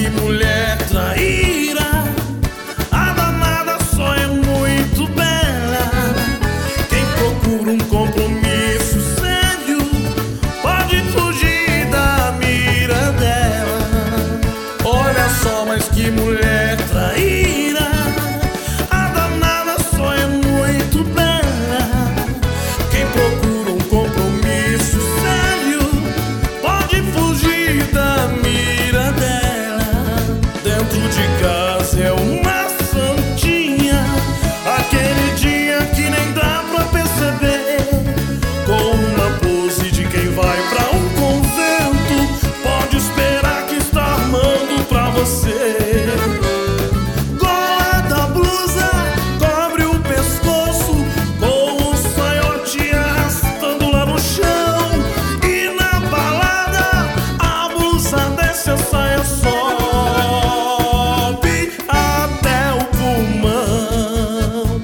que mulher traíra, a danada só é muito bela. Quem procura um compromisso sério pode fugir da mira dela. Olha só, mas que mulher traíra, a danada só é muito bela. Quem procura um compromisso sério pode fugir da mira dela. Dentro de casa é uma santinha, aquele dia que nem dá pra perceber. Com uma pose de quem vai pra um convento, pode esperar que está armando pra você. Gola da blusa cobre o pescoço, com o saiote arrastando lá no chão. E na balada a blusa desce, a saia sobe até o pulmão.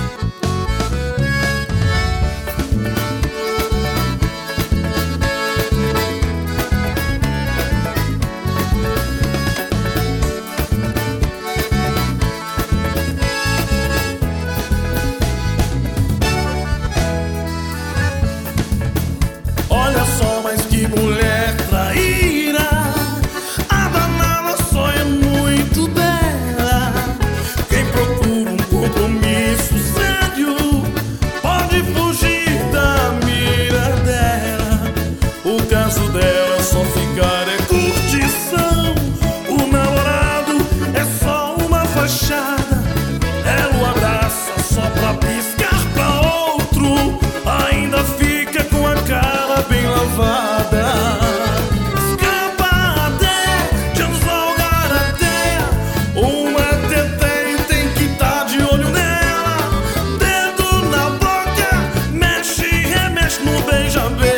Olha só, mas que mulher traíra, a danada só é muito bela. Quem procura um compromisso sério pode fugir da mira dela. O caso dela só ficar é curtição, o namorado é só uma fachada. Ela o abraça só pra piscar pra outro, ainda fica com a cara bem lavada. Escapa até de anzol garateia, uma teteia tem que tá de olho nela. Dedo na boca, mexe e remexe no beija-beija.